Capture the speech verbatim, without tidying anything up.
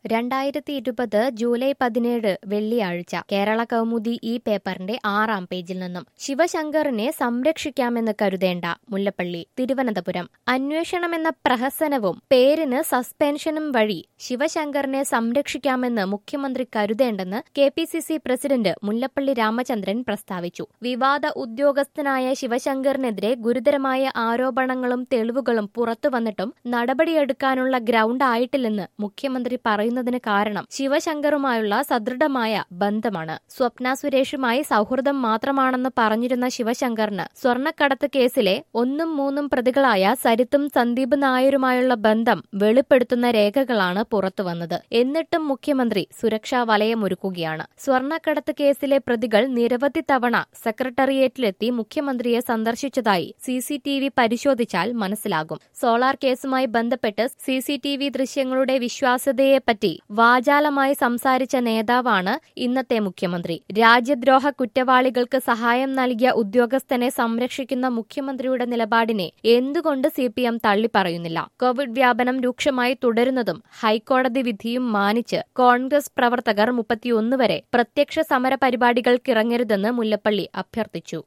രണ്ടായിരത്തി ഇരുപത് ജൂലൈ പതിനേഴ് വെള്ളിയാഴ്ച കേരള കൗമുദി ഈ പേപ്പറിന്റെ ആറാം പേജിൽ നിന്നും ശിവശങ്കറിനെ സംരക്ഷിക്കാമെന്ന് കരുതേണ്ട മുല്ലപ്പള്ളി തിരുവനന്തപുരം അന്വേഷണമെന്ന പ്രഹസനവും പേരിന് സസ്പെൻഷനും വഴി ശിവശങ്കറിനെ സംരക്ഷിക്കാമെന്ന് മുഖ്യമന്ത്രി കരുതേണ്ടെന്ന് K P C C president Mullappally Ramachandran പ്രസ്താവിച്ചു. വിവാദ ഉദ്യോഗസ്ഥനായ ശിവശങ്കറിനെതിരെ ഗുരുതരമായ ആരോപണങ്ങളും തെളിവുകളും പുറത്തുവന്നിട്ടും നടപടിയെടുക്കാനുള്ള ഗ്രൗണ്ട് ആയിട്ടില്ലെന്ന് മുഖ്യമന്ത്രി പറയുന്നു തിന് കാരണം ശിവശങ്കറുമായുള്ള സദൃഢമായ ബന്ധമാണ്. സ്വപ്ന സുരേഷുമായി സൗഹൃദം മാത്രമാണെന്ന് പറഞ്ഞിരുന്ന ശിവശങ്കറിന് സ്വർണ്ണക്കടത്ത് കേസിലെ ഒന്നും മൂന്നും പ്രതികളായ സരിത്തും സന്ദീപ് നായരുമായുള്ള ബന്ധം വെളിപ്പെടുത്തുന്ന രേഖകളാണ് പുറത്തുവന്നത്. എന്നിട്ടും മുഖ്യമന്ത്രി സുരക്ഷാ വലയമൊരുക്കുകയാണ്. സ്വർണ്ണക്കടത്ത് കേസിലെ പ്രതികൾ നിരവധി തവണ സെക്രട്ടേറിയറ്റിലെത്തി മുഖ്യമന്ത്രിയെ സന്ദർശിച്ചതായി സി സി ടി വി പരിശോധിച്ചാൽ മനസ്സിലാകും. സോളാർ കേസുമായി ബന്ധപ്പെട്ട് സി സി ടി വി ദൃശ്യങ്ങളുടെ വിശ്വാസ്യതയെപ്പറ്റി വാചാലമായി സംസാരിച്ച നേതാവാണ് ഇന്നത്തെ മുഖ്യമന്ത്രി. രാജ്യദ്രോഹ കുറ്റവാളികൾക്ക് സഹായം നൽകിയ ഉദ്യോഗസ്ഥനെ സംരക്ഷിക്കുന്ന മുഖ്യമന്ത്രിയുടെ നിലപാടിനെ എന്തുകൊണ്ട് സി പി എം തള്ളിപ്പറയുന്നില്ല? കോവിഡ് വ്യാപനം രൂക്ഷമായി തുടരുന്നതും ഹൈക്കോടതി വിധിയും മാനിച്ച് കോൺഗ്രസ് പ്രവർത്തകർ മുപ്പത്തിയൊന്ന് വരെ പ്രത്യക്ഷ സമര പരിപാടികൾക്കിറങ്ങരുതെന്ന് മുല്ലപ്പള്ളി അഭ്യർത്ഥിച്ചു.